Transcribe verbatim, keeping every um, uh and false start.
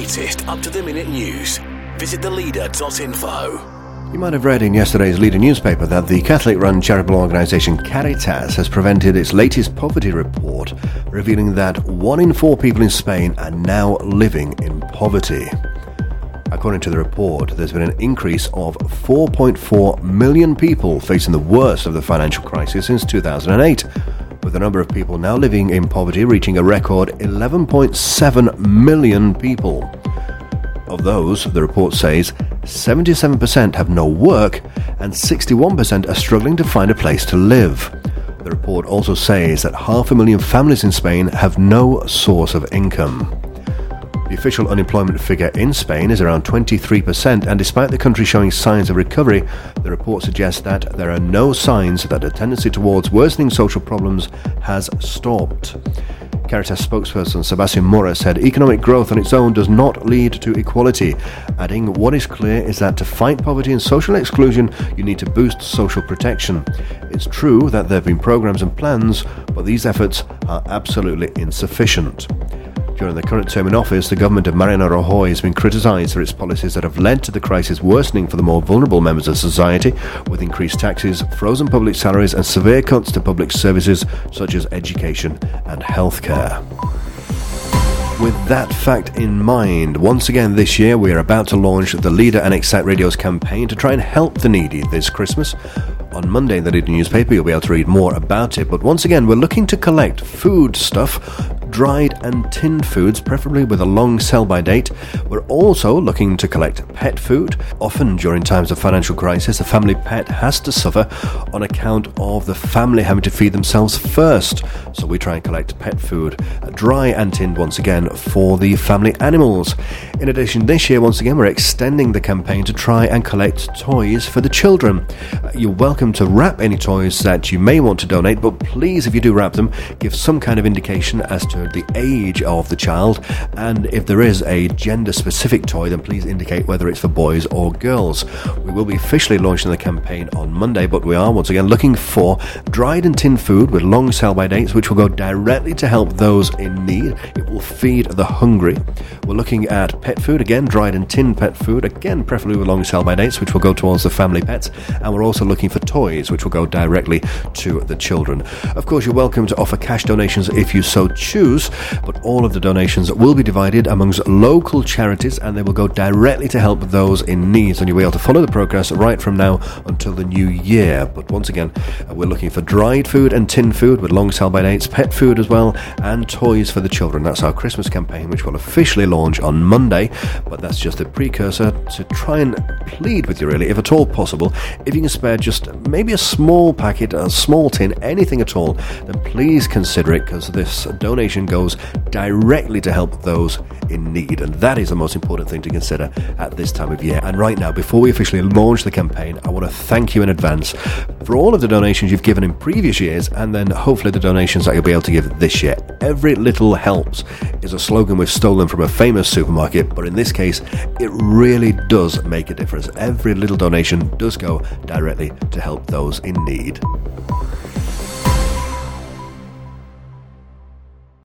latest up-to-the-minute news. Visit the leader dot info. You might have read in yesterday's Leader newspaper that the Catholic-run charitable organisation Caritas has presented its latest poverty report, revealing that one in four people in Spain are now living in poverty. According to the report, there's been an increase of four point four million people facing the worst of the financial crisis since two thousand eight, with the number of people now living in poverty reaching a record eleven point seven million people. Of those, the report says, seventy-seven percent have no work and sixty-one percent are struggling to find a place to live. The report also says that half a million families in Spain have no source of income. The official unemployment figure in Spain is around twenty-three percent, and despite the country showing signs of recovery, the report suggests that there are no signs that a tendency towards worsening social problems has stopped. Caritas spokesperson Sebastián Mora said economic growth on its own does not lead to equality, adding, "What is clear is that to fight poverty and social exclusion, you need to boost social protection. It's true that there have been programs and plans, but these efforts are absolutely insufficient." During the current term in office, the government of Mariano Rajoy has been criticised for its policies that have led to the crisis worsening for the more vulnerable members of society, with increased taxes, frozen public salaries and severe cuts to public services such as education and healthcare. With that fact in mind, once again this year we are about to launch the Leader and Excite Radio's campaign to try and help the needy this Christmas. On Monday in the Leader newspaper you'll be able to read more about it, but once again we're looking to collect food stuff, dried and tinned foods, preferably with a long sell-by date. We're also looking to collect pet food. Often during times of financial crisis, a family pet has to suffer on account of the family having to feed themselves first. So we try and collect pet food, dry and tinned once again, for the family animals. In addition, this year, once again, we're extending the campaign to try and collect toys for the children. You're welcome to wrap any toys that you may want to donate, but please, if you do wrap them, give some kind of indication as to the age of the child, and if there is a gender-specific toy, then please indicate whether it's for boys or girls. We will be officially launching the campaign on Monday, but we are once again looking for dried and tinned food with long sell-by dates, which will go directly to help those in need. It will feed the hungry. We're looking at pet food, again, dried and tinned pet food, again, preferably with long sell-by dates, which will go towards the family pets, and we're also looking for toys, which will go directly to the children. Of course, you're welcome to offer cash donations if you so choose, but all of the donations will be divided amongst local charities and they will go directly to help those in need, and you'll be able to follow the progress right from now until the new year. But once again, we're looking for dried food and tinned food with long sell-by dates, pet food as well, and toys for the children. That's our Christmas campaign, which will officially launch on Monday, but that's just a precursor to try and plead with you, really, if at all possible, if you can spare just maybe a small packet, a small tin, anything at all, then please consider it, because this donation goes directly to help those in need, and that is the most important thing to consider at this time of year. And right now, before we officially launch the campaign, I want to thank you in advance for all of the donations you've given in previous years, and then hopefully the donations that you'll be able to give this year. Every little helps is a slogan we've stolen from a famous supermarket, but in this case it really does make a difference. Every little donation does go directly to help those in need.